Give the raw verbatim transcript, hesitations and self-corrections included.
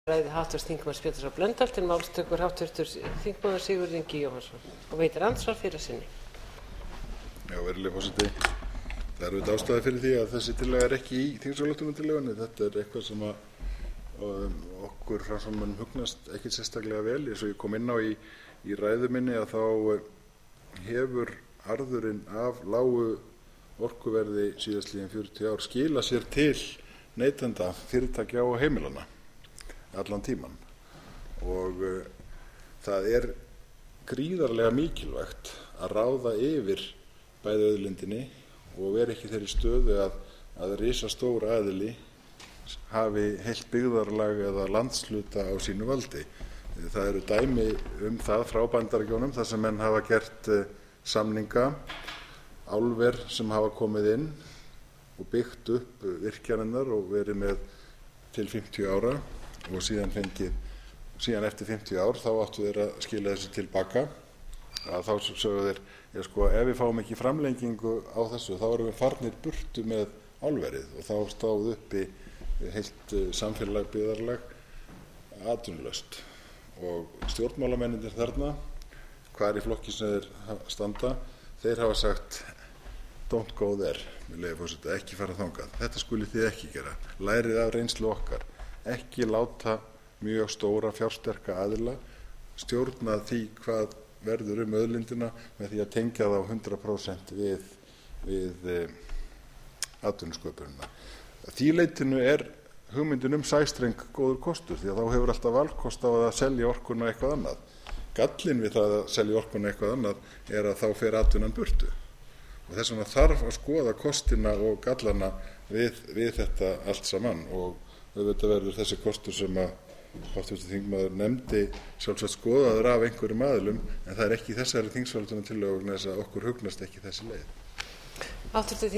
ræðu háttvirts þingmanns Péturs H Blöndal til máls tekur háttvirtur þingmaður Sigurður Ingi Jóhannsson og veitir andsvar fyrir sinni. Já, virðulegi forseti, það er auðvitað ástæða fyrir því að þessi tillaga er ekki í þingsályktunartillögunni. Þetta er eitthvað sem að um, okkur framsóknarmönnum hugnast ekkert sérstaklega vel. Eins og ég kom inn á í, í ræðu minni að þá hefur arðurinn af lágu orkuverði síðastliðin fjörutíu ár skila sér til neytenda, fyrirtækja og heimilana allan tíman. Og uh, það er gríðarlega mikilvægt að ráða yfir bæði auðlindinni og vera ekki í þeirri stöðu að, að risastór aðili hafi heilt byggðarlag eða landshluta á sínu valdi. Það eru dæmi um það frá Bandaríkjunum þar sem menn hafa gert uh, samninga, álver sem hafa komið inn og byggt upp virkjanirnar og verið með til fimmtíu ára og síðan fengið, síðan eftir fimmtíu ár þá áttu þeir að skila þessu tilbaka. Að þá sögðu þeir, já sko, ef við fáum ekki framlengingu á þessu þá erum við farnir burtu með álverið og þá stóð uppi heilt samfélag, byggðarlag atvinnulaust. Og stjórnmálamennirnir þarna, hvar í flokki sem þeir standa, þeir hafa sagt don't go there, með leyfi forseta, ekki fara þangað. Þetta skuli þið ekki gera. Lærið af reynslu okkar. Ekki láta mjög stóra fjársterka aðila stjórna því hvað verður um auðlindina með því að tengja það á hundrað prósent við, við e, atvinnusköpunina. Því leytinu er hugmyndin um sæstreng góður kostur því að þá hefur alltaf valkost á að selja orkuna eitthvað annað. Gallinn við það að selja orkuna eitthvað annað er að þá fer atvinnan burtu. Og þess vegna þarf að skoða kostina og gallana við, við þetta allt saman og auðvitað verður þessi kostur sem að háttvirtur þingmaður nefndi sjálfsagt skoðaður af einhverjum aðilum en það er ekki þessari þingsályktunartillögu vegna þess að okkur hugnast ekki þessi leið. Háttvirtur